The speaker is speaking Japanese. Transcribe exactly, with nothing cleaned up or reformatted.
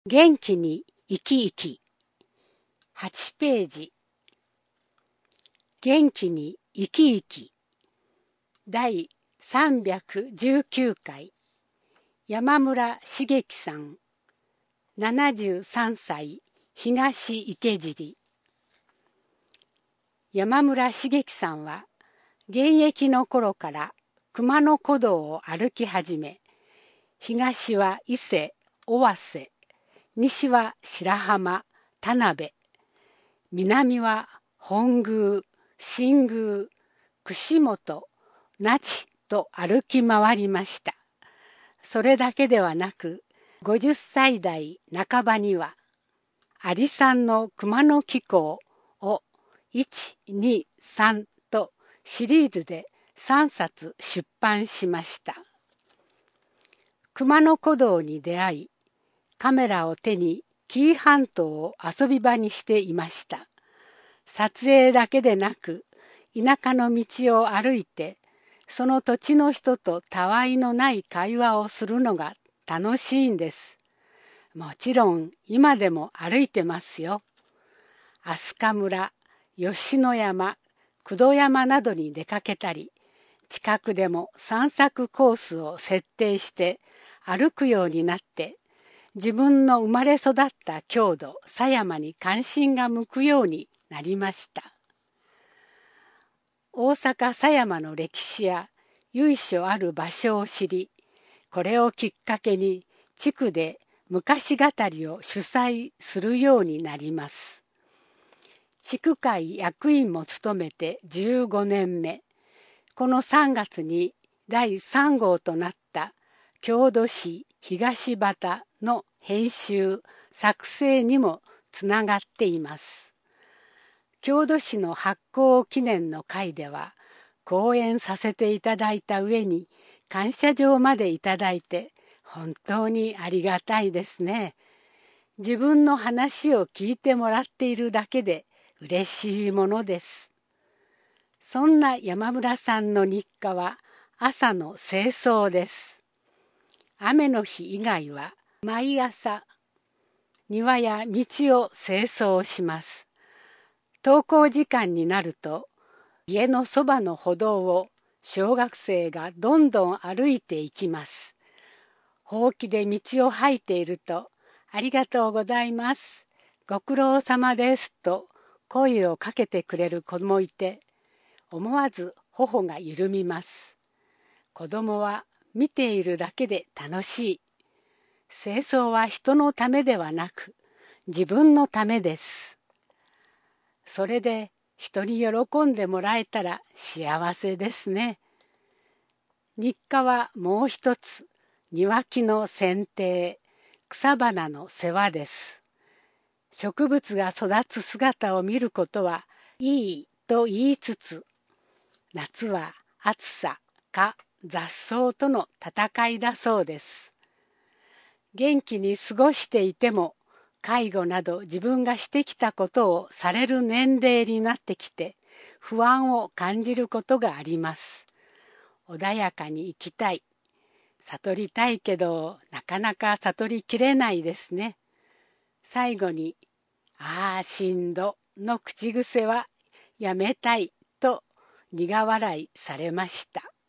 元気に生き生き。はちページ。元気に生き生き。だいさんびゃくじゅうきゅうかい。山村茂樹さん。ななじゅうさんさい、東池尻。山村茂樹さんは、現役の頃から熊野古道を歩き始め、東は伊勢、尾鷲、西は白浜、田辺、南は本宮、新宮、串本、那智と歩き回りました。それだけではなく、ごじゅっさいだいなかばには、アリさんの熊野紀行をいち、に、さんとシリーズでさんさつ出版しました。熊野古道に出会い、カメラを手に紀伊半島を遊び場にしていました。撮影だけでなく、田舎の道を歩いて、その土地の人とたわいのない会話をするのが楽しいんです。もちろん今でも歩いてますよ。飛鳥村、吉野山、九度山などに出かけたり、近くでも散策コースを設定して歩くようになって、自分の生まれ育った郷土狭山に関心が向くようになりました。大阪狭山の歴史や由緒ある場所を知り、これをきっかけに地区で昔語りを主催するようになります。地区会役員も務めてじゅうごねんめ、このさんがつにだいさんごうとなった郷土史東畑の編集・作成にもつながっています。郷土史の発行記念の会では講演させていただいた上に感謝状までいただいて本当にありがたいですね。自分の話を聞いてもらっているだけで嬉しいものです。そんな山村さんの日課は朝の清掃です。雨の日以外は毎朝庭や道を清掃します。登校時間になると家のそばの歩道を小学生がどんどん歩いていきます。ほうきで道を掃いていると、ありがとうございます。ご苦労様ですと声をかけてくれる子もいて、思わず頬が緩みます。子供は見ているだけで楽しい。清掃は人のためではなく、自分のためです。それで人に喜んでもらえたら幸せですね。日課はもう一つ、庭木の剪定、草花の世話です。植物が育つ姿を見ることはいいと言いつつ、夏は暑さ、蚊、雑草との戦いだそうです。元気に過ごしていても、介護など自分がしてきたことをされる年齢になってきて、不安を感じることがあります。穏やかに生きたい。悟りたいけど、なかなか悟りきれないですね。最後に、ああしんどの口癖はやめたいと苦笑いされました。